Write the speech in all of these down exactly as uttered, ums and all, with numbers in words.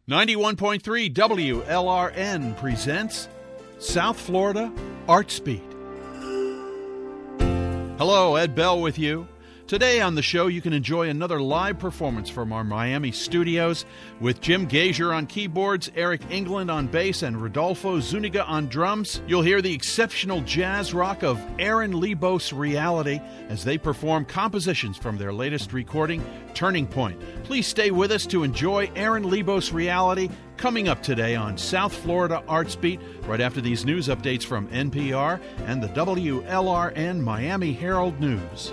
ninety-one point three W L R N presents South Florida Arts Beat. Hello, Ed Bell with you. Today on the show, you can enjoy another live performance from our Miami studios with Jim Gazier on keyboards, Eric England on bass, and Rodolfo Zuniga on drums. You'll hear the exceptional jazz rock of Aaron Lebos Reality as they perform compositions from their latest recording, Turning Point. Please stay with us to enjoy Aaron Lebos Reality coming up today on South Florida Arts Beat, right after these news updates from N P R and the W L R N Miami Herald News.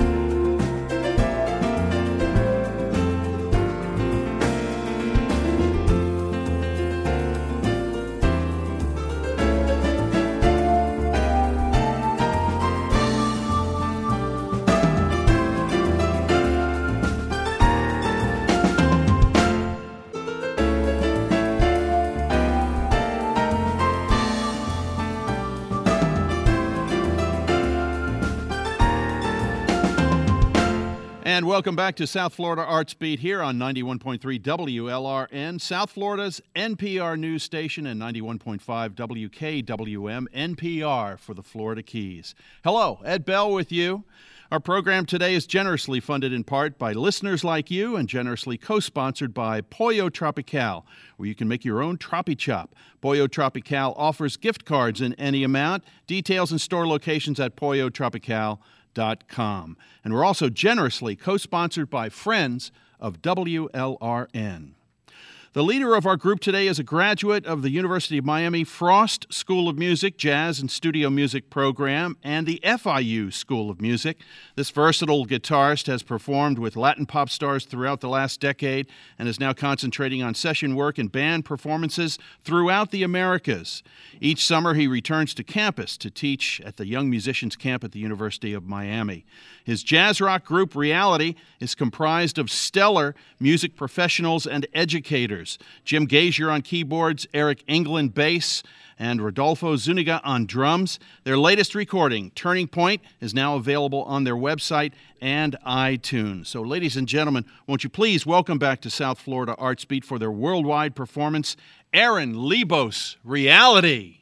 And welcome back to South Florida Arts Beat here on ninety-one point three W L R N, South Florida's N P R news station, and ninety-one point five W K W M N P R for the Florida Keys. Hello, Ed Bell with you. Our program today is generously funded in part by listeners like you and generously co-sponsored by Pollo Tropical, where you can make your own Tropi Chop. Pollo Tropical offers gift cards in any amount. Details and store locations at pollo tropical dot com. And we're also generously co-sponsored by friends of W L R N. The leader of our group today is a graduate of the University of Miami Frost School of Music, Jazz and Studio Music program, and the F I U School of Music. This versatile guitarist has performed with Latin pop stars throughout the last decade and is now concentrating on session work and band performances throughout the Americas. Each summer, he returns to campus to teach at the Young Musicians Camp at the University of Miami. His jazz rock group, Reality, is comprised of stellar music professionals and educators. Jim Gazier on keyboards, Eric England bass, and Rodolfo Zuniga on drums. Their latest recording, Turning Point, is now available on their website and iTunes. So, ladies and gentlemen, won't you please welcome back to South Florida Arts Beat for their worldwide performance, Aaron Lebos Reality.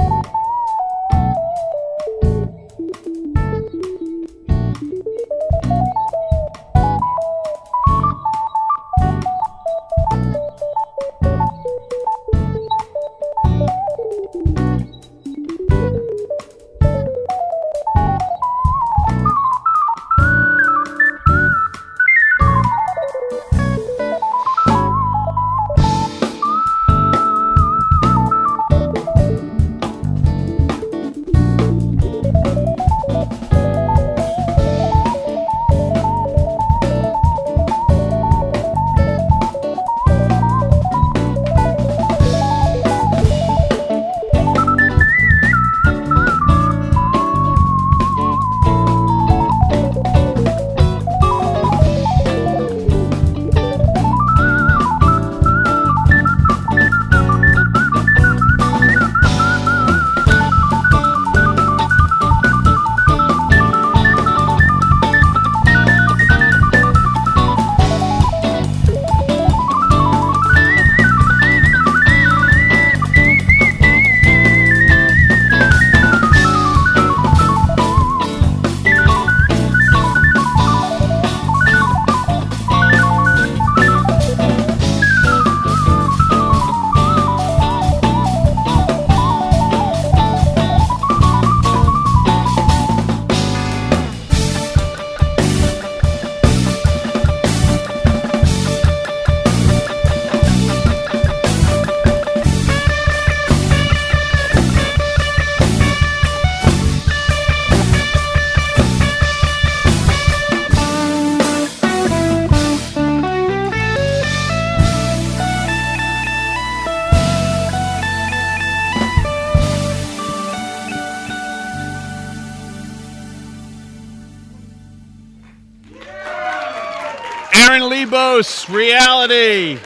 Aaron Lebos, Reality.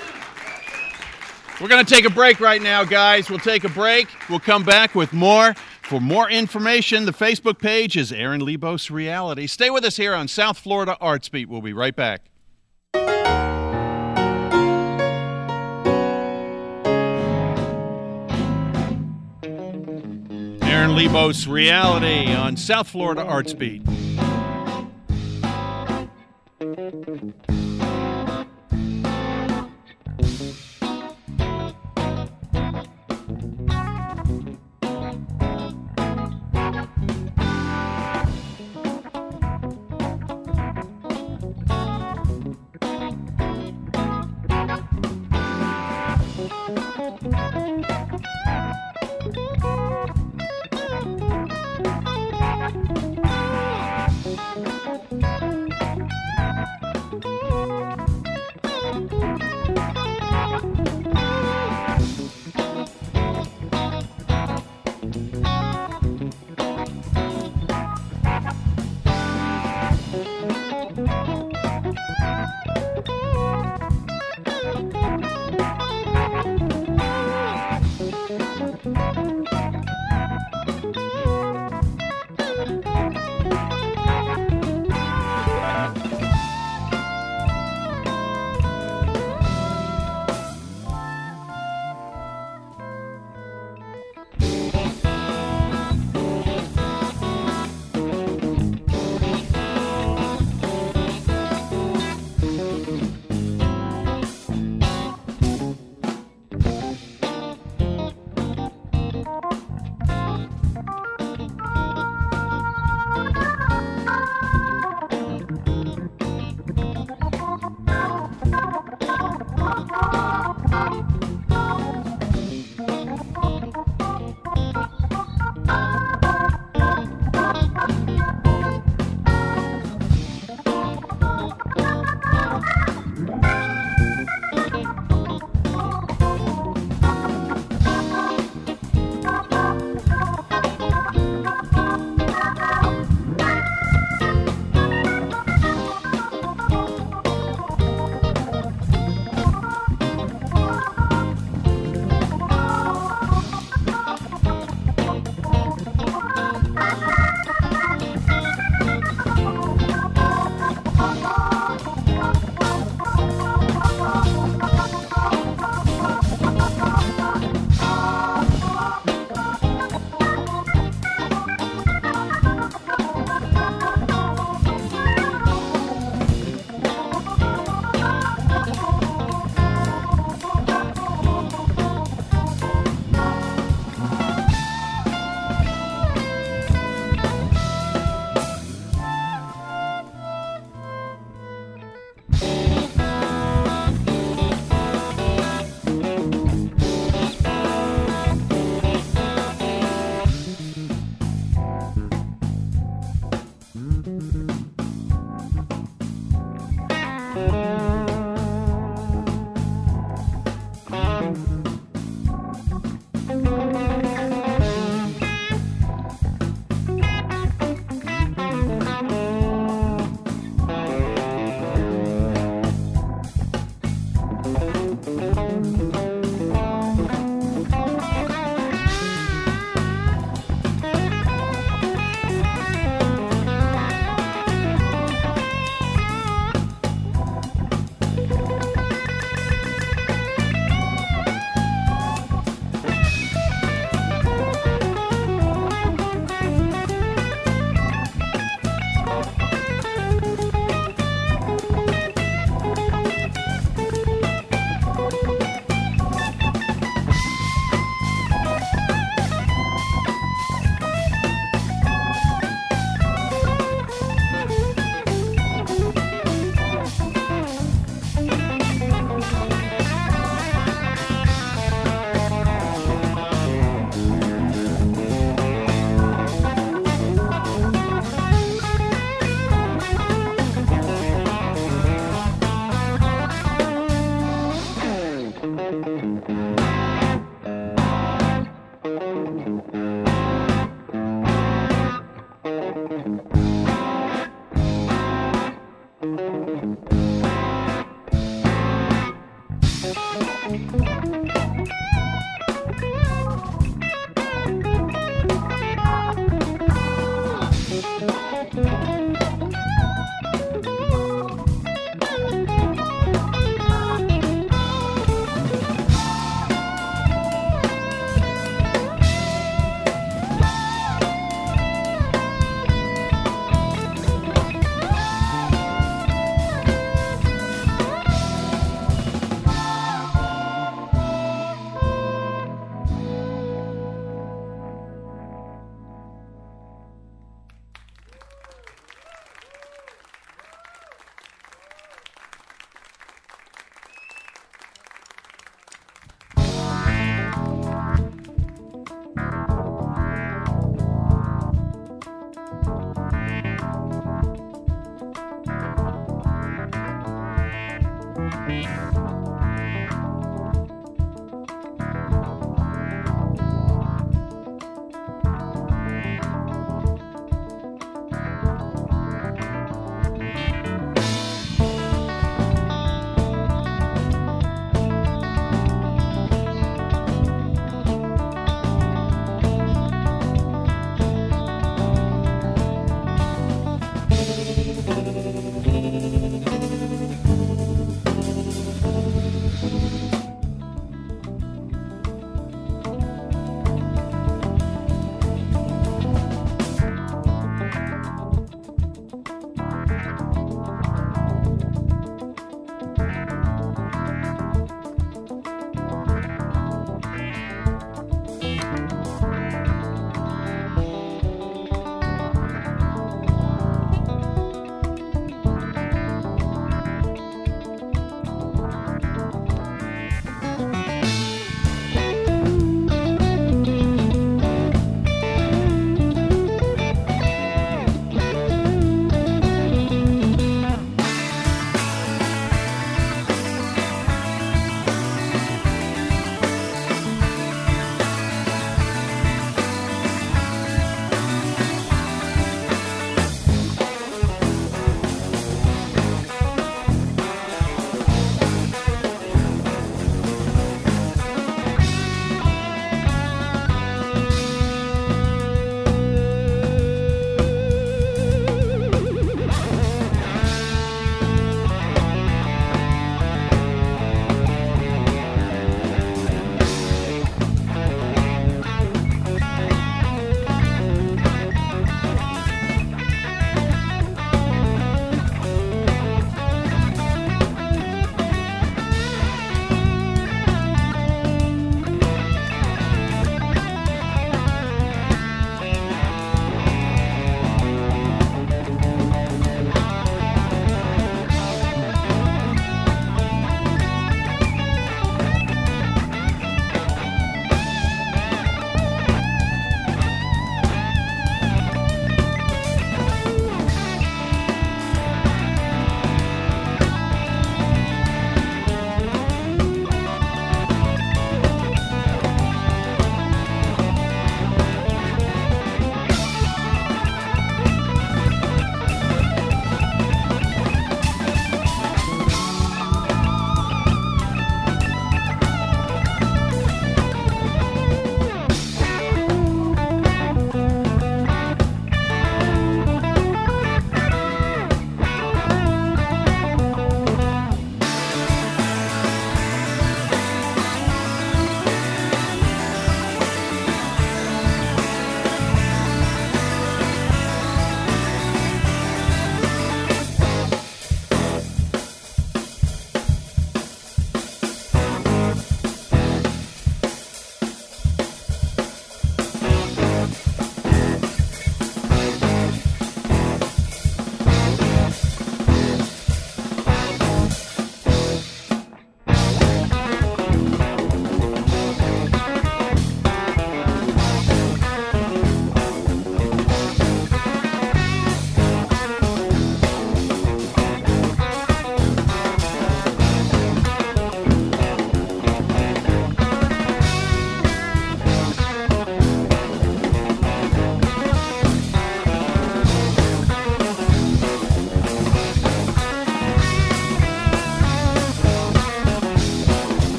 We're going to take a break right now, guys. We'll take a break. We'll come back with more. For more information, the Facebook page is Aaron Lebos Reality. Stay with us here on South Florida Arts Beat. We'll be right back. Aaron Lebos Reality on South Florida Arts Beat.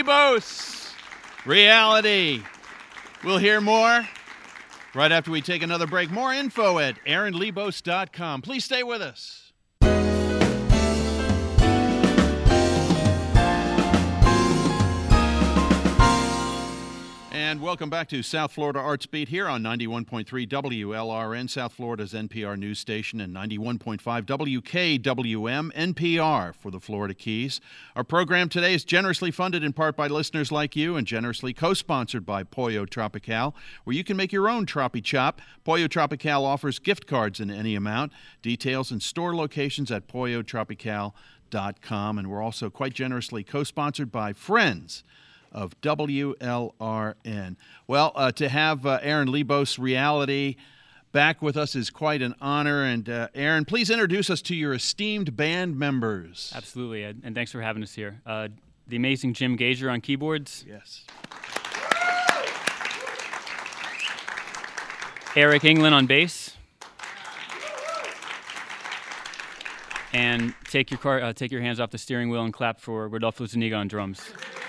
Lebos, Reality. We'll hear more right after we take another break. More info at aaron lebos dot com. Please stay with us. And welcome back to South Florida Arts Beat here on ninety-one point three W L R N, South Florida's N P R news station, and ninety-one point five W K W M N P R for the Florida Keys. Our program today is generously funded in part by listeners like you and generously co-sponsored by Pollo Tropical, where you can make your own Tropi Chop. Pollo Tropical offers gift cards in any amount. Details and store locations at pollo tropical dot com. And we're also quite generously co-sponsored by Friends of W L R N. Well, uh, to have uh, Aaron Lebos, Reality, back with us is quite an honor. And uh, Aaron, please introduce us to your esteemed band members. Absolutely, and thanks for having us here. Uh, the amazing Jim Gager on keyboards. Yes. Eric England on bass. And take your car, uh, take your hands off the steering wheel and clap for Rodolfo Zuniga on drums.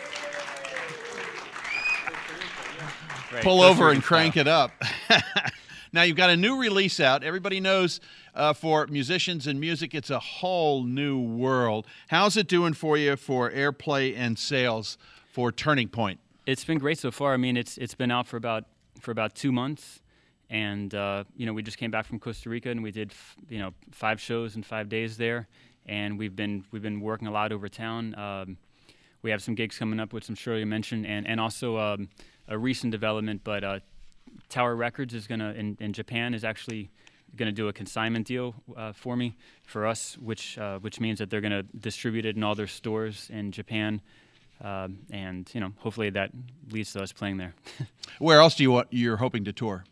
Right. Pull over and crank it up. Now, you've got a new release out. Everybody knows uh, for musicians and music, it's a whole new world. How's it doing for you for airplay and sales for Turning Point? It's been great so far. I mean, it's it's been out for about for about two months, and uh, you know, we just came back from Costa Rica and we did f- you know five shows in five days there, and we've been we've been working a lot over town. Um, we have some gigs coming up, which I'm sure you mentioned, and and also. Um, A recent development, but uh, Tower Records is gonna in, in Japan is actually gonna do a consignment deal uh, for me for us, which uh, which means that they're gonna distribute it in all their stores in Japan, um, and you know hopefully that leads to us playing there. Where else do you want, you're hoping to tour?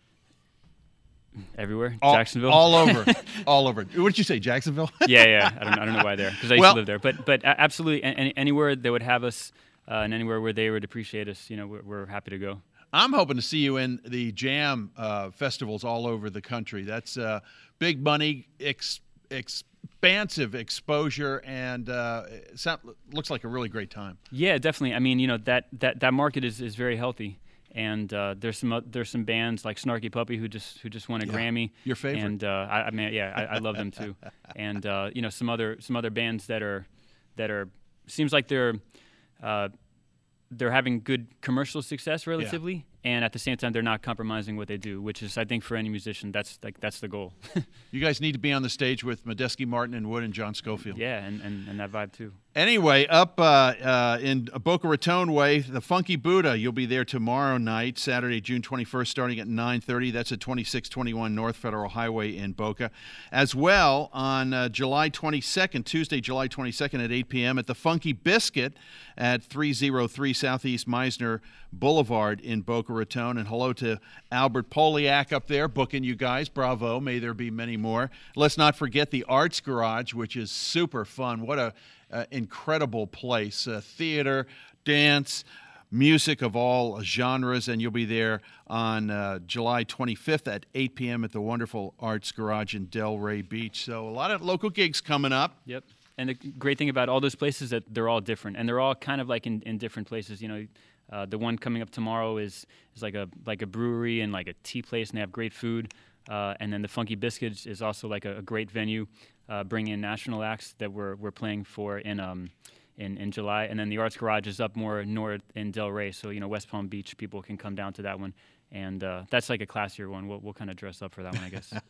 Everywhere, all, Jacksonville, all over, all over. What did you say, Jacksonville? yeah, yeah. I don't I don't know why there because I used well, to live there, but but absolutely any, anywhere they would have us. Uh, and anywhere where they would appreciate us, you know, we're, we're happy to go. I'm hoping to see you in the jam uh, festivals all over the country. That's uh, big money, ex- expansive exposure, and uh, it sound, looks like a really great time. Yeah, definitely. I mean, you know, that that, that market is, is very healthy, and uh, there's some uh, there's some bands like Snarky Puppy who just who just won a yeah. Grammy. Your favorite? And uh, I, I mean, yeah, I, I love them too. And uh, you know, some other some other bands that are that are seems like they're. Uh, they're having good commercial success relatively, yeah. and at the same time they're not compromising what they do, which is, I think, for any musician, that's like that's the goal. You guys need to be on the stage with Medeski, Martin, and Wood, and John Schofield. Yeah, and, and, and that vibe too. Anyway, up uh, uh, in Boca Raton way, the Funky Buddha. You'll be there tomorrow night, Saturday, June twenty-first, starting at nine thirty. That's at twenty-six twenty-one North Federal Highway in Boca. As well, on uh, July twenty-second, Tuesday, July twenty-second at eight p.m. at the Funky Biscuit at three oh three Southeast Meisner Boulevard in Boca Raton. And hello to Albert Poliak up there, booking you guys. Bravo. May there be many more. Let's not forget the Arts Garage, which is super fun. What a Uh, incredible place, uh, theater, dance, music of all genres, and you'll be there on uh, July twenty-fifth at eight p.m. at the wonderful Arts Garage in Delray Beach. So a lot of local gigs coming up. Yep. And the great thing about all those places is that they're all different, and they're all kind of like in, in different places. You know, uh, the one coming up tomorrow is is like a like a brewery and like a tea place, and they have great food. Uh, and then the Funky Biscuits is also like a, a great venue, uh, bringing in national acts that we're we're playing for in um in, in July. And then the Arts Garage is up more north in Delray, so you know West Palm Beach people can come down to that one, and uh, that's like a classier one. We'll we'll kind of dress up for that one, I guess.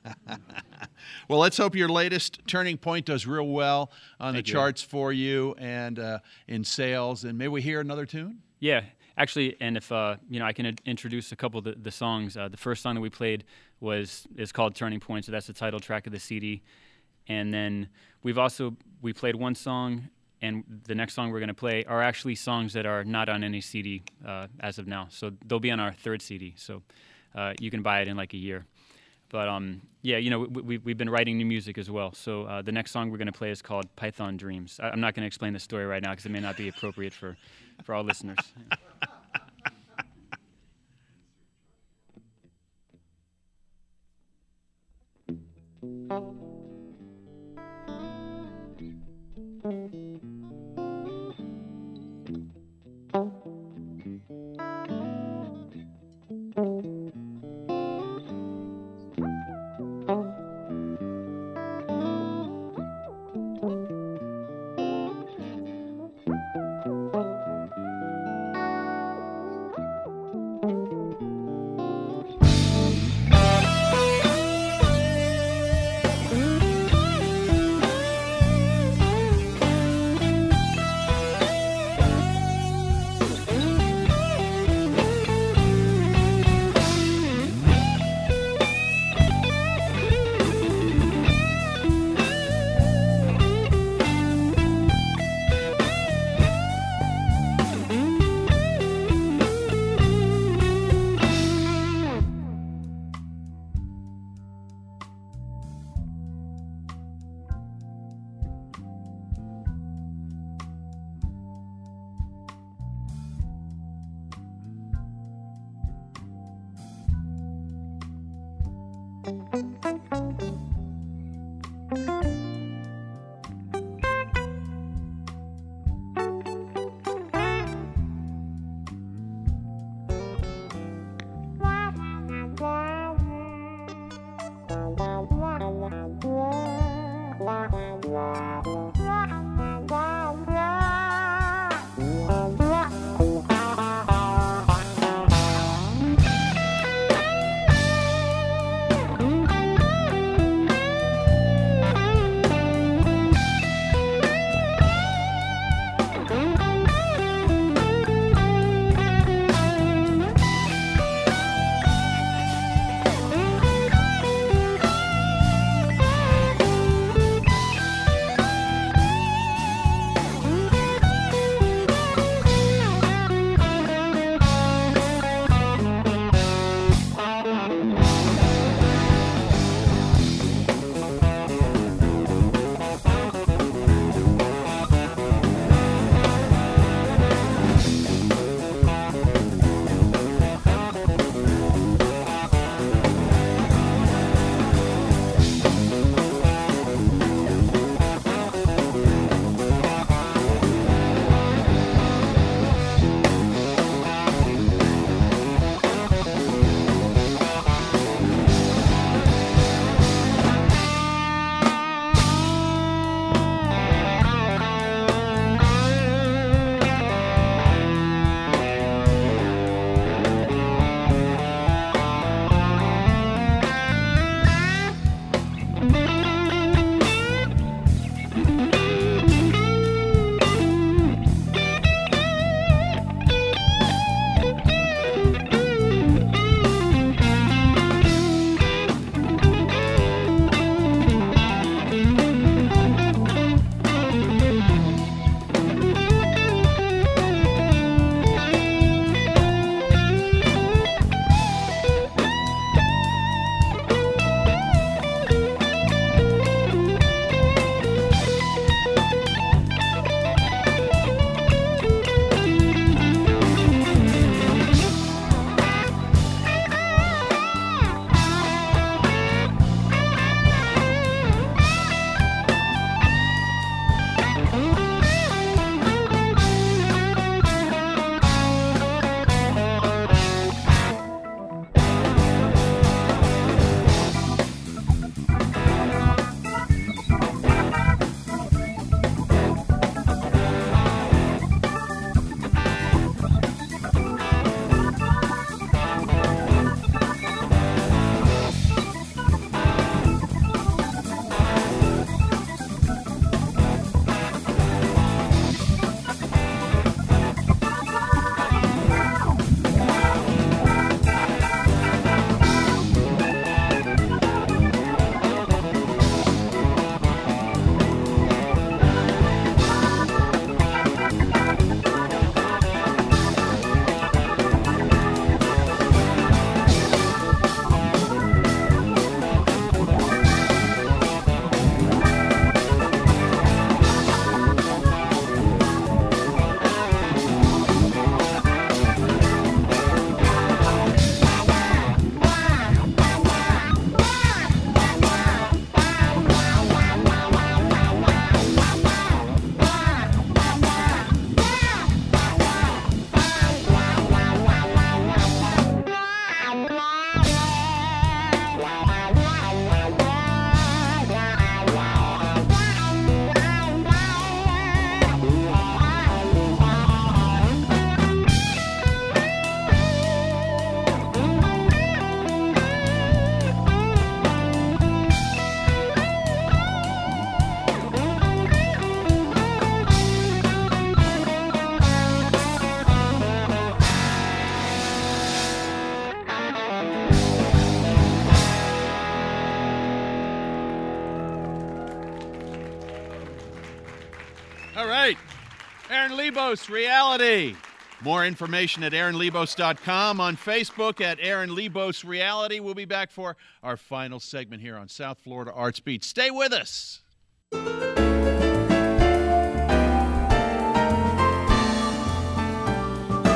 Well, let's hope your latest Turning Point does real well on Thank the you. charts for you and uh, in sales. And may we hear another tune? Yeah, actually, and if uh, you know, I can uh, introduce a couple of the, the songs. Uh, the first song that we played was is called "Turning Point," so that's the title track of the C D. And then we've also we played one song, and the next song we're going to play are actually songs that are not on any C D uh, as of now. So they'll be on our third C D. So uh, you can buy it in like a year. But um, yeah, you know, we, we, we've been writing new music as well. So uh, the next song we're going to play is called "Python Dreams." I, I'm not going to explain the story right now because it may not be appropriate for, for all listeners. All right. Aaron Lebos, Reality. More information at aaron lebos dot com, on Facebook at Aaron Lebos Reality. We'll be back for our final segment here on South Florida Arts Beat. Stay with us.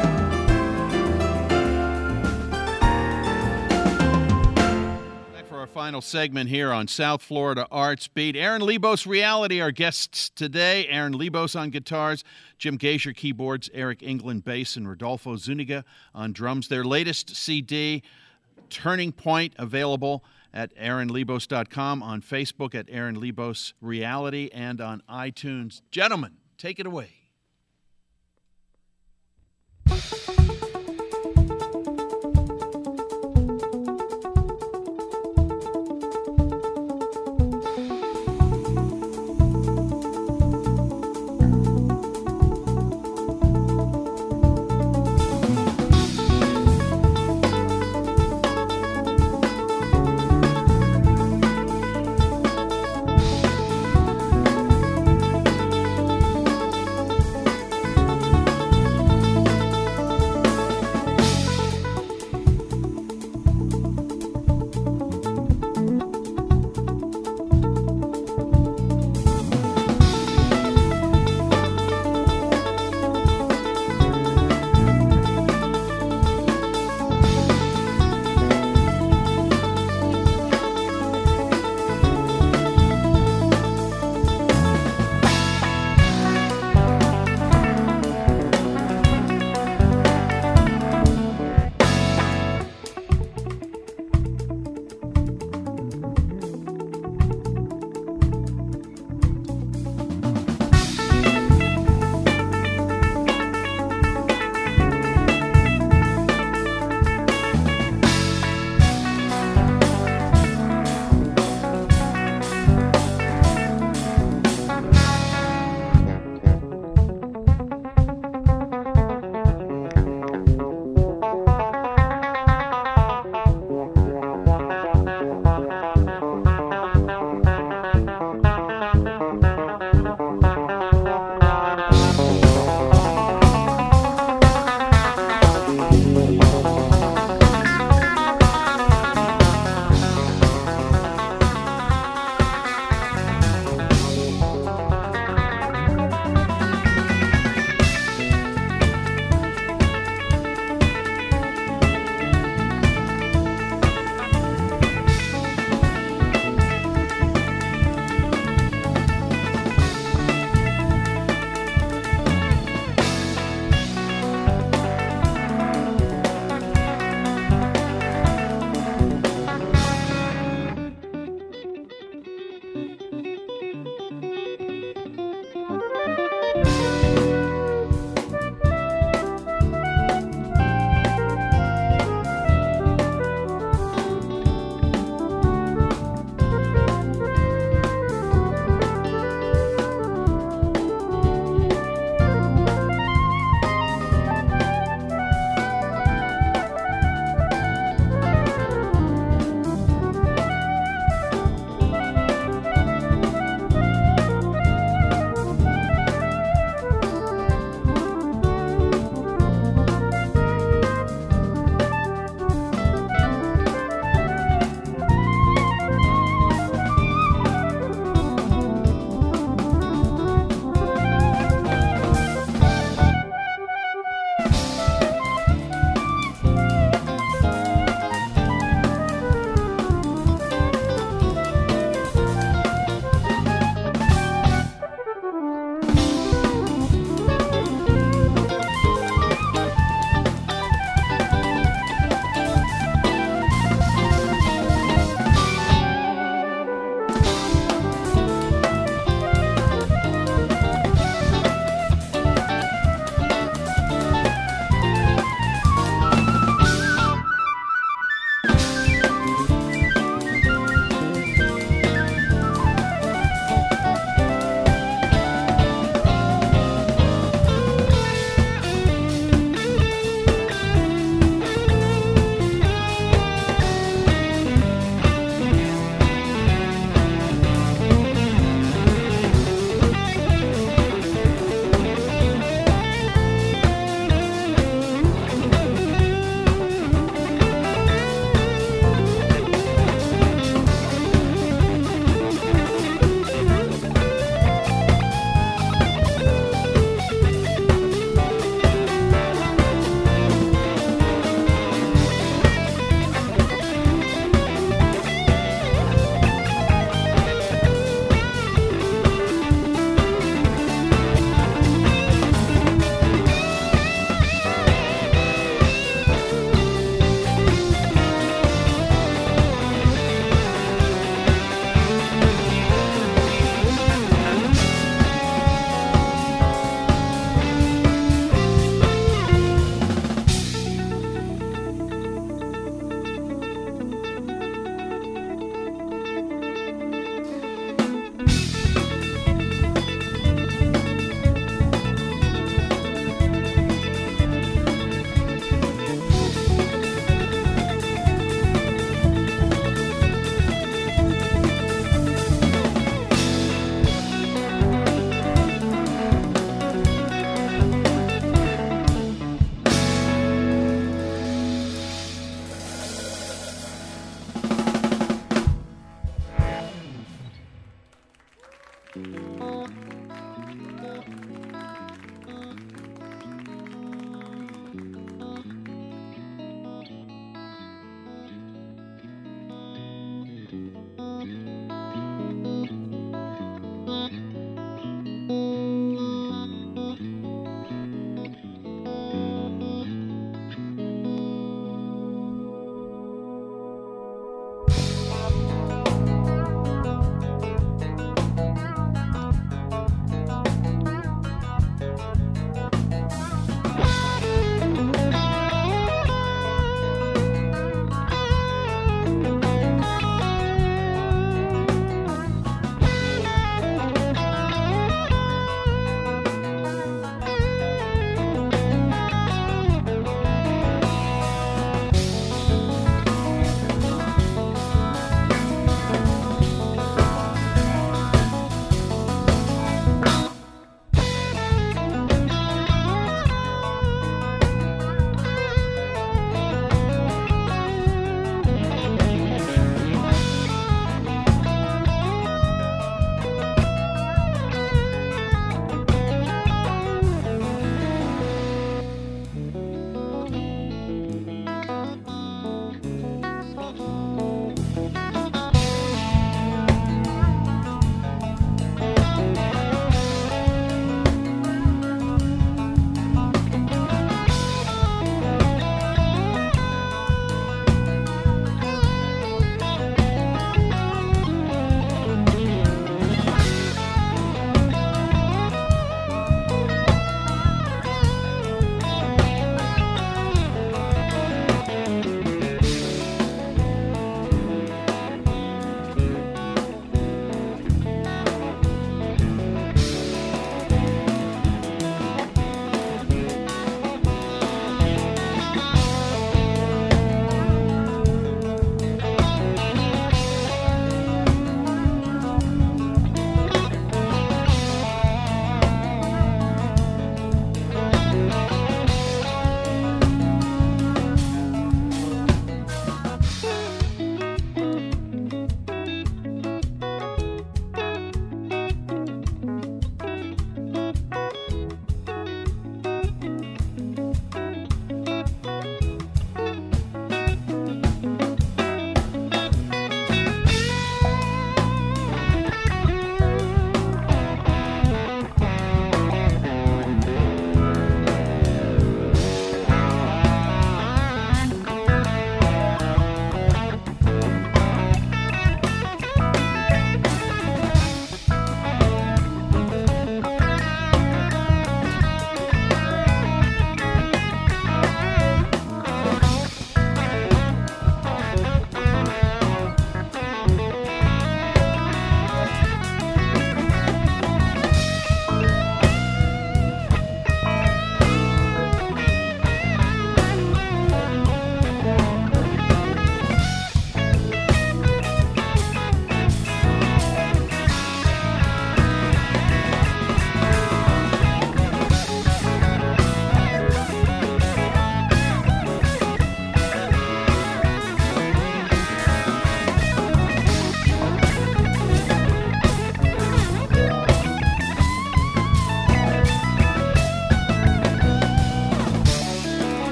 Back for our Final segment here on South Florida Arts Beat. Aaron Lebos Reality, our guests today. Aaron Lebos on guitars, Jim Gazier keyboards, Eric England bass, and Rodolfo Zuniga on drums. Their latest C D, Turning Point, available at aaron lebos dot com, on Facebook at Aaron Lebos Reality, and on iTunes. Gentlemen, take it away.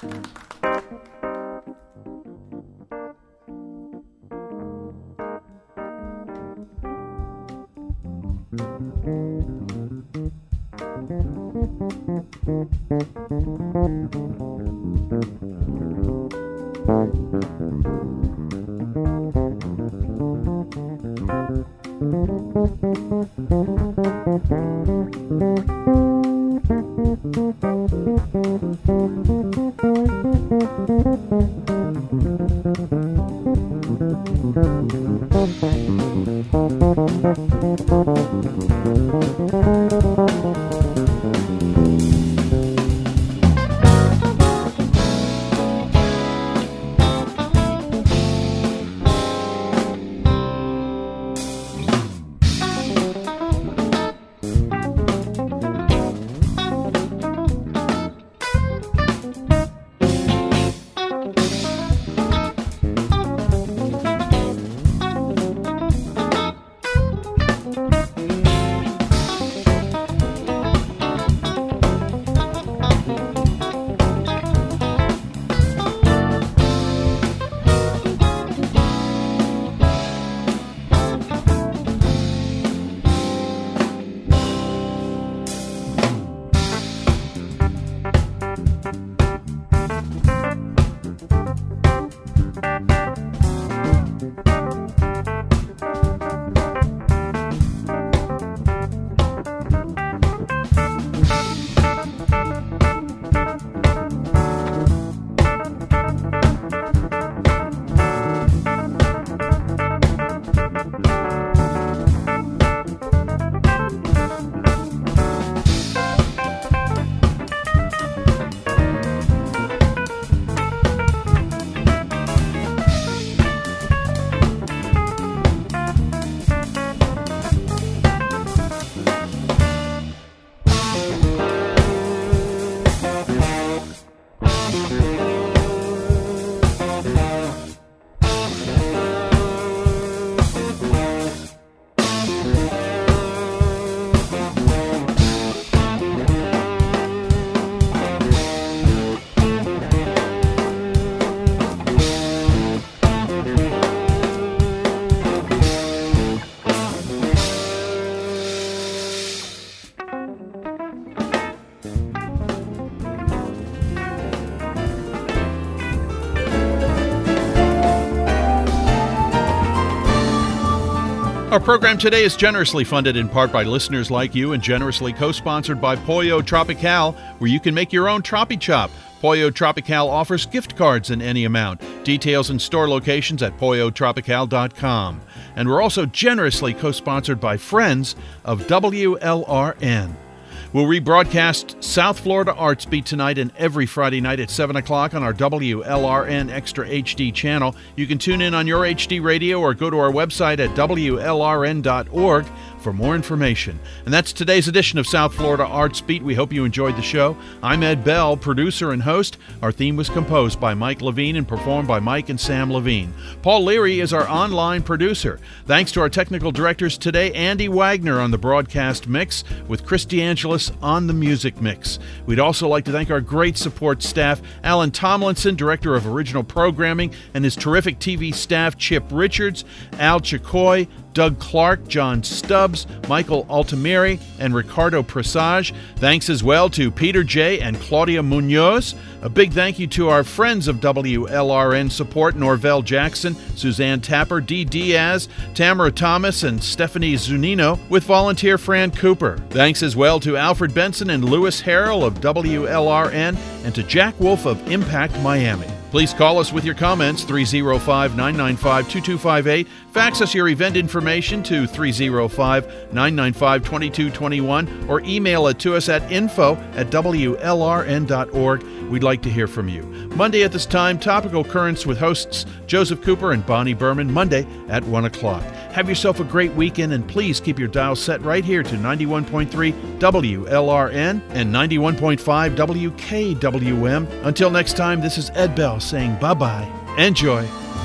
Our program today is generously funded in part by listeners like you and generously co-sponsored by Pollo Tropical, where you can make your own Tropi Chop. Pollo Tropical offers gift cards in any amount. Details and store locations at pollo tropical dot com. And we're also generously co-sponsored by friends of W L R N. We'll rebroadcast South Florida Arts Beat tonight and every Friday night at seven o'clock on our W L R N Extra H D channel. You can tune in on your H D radio or go to our website at W L R N dot org for more information. And that's today's edition of South Florida Arts Beat. We hope you enjoyed the show. I'm Ed Bell, producer and host. Our theme was composed by Mike Levine and performed by Mike and Sam Levine. Paul Leary is our online producer. Thanks to our technical directors today, Andy Wagner on the broadcast mix, with Chris DeAngelis on the music mix. We'd also like to thank our great support staff, Alan Tomlinson, director of original programming, and his terrific T V staff, Chip Richards, Al Chicoy, Doug Clark, John Stubbs, Michael Altamiri, and Ricardo Presage. Thanks as well to Peter J. and Claudia Munoz. A big thank you to our friends of W L R N support, Norvell Jackson, Suzanne Tapper, Dee Diaz, Tamara Thomas, and Stephanie Zunino, with volunteer Fran Cooper. Thanks as well to Alfred Benson and Lewis Harrell of W L R N, and to Jack Wolf of Impact Miami. Please call us with your comments, three oh five, nine nine five, two two five eight. Fax us your event information to three oh five, nine nine five, two two two one or email it to us at info at W L R N dot org. We'd like to hear from you. Monday at this time, Topical Currents with hosts Joseph Cooper and Bonnie Berman, Monday at one o'clock. Have yourself a great weekend, and please keep your dial set right here to ninety-one point three W L R N and ninety-one point five W K W M. Until next time, this is Ed Bell saying bye-bye. Enjoy.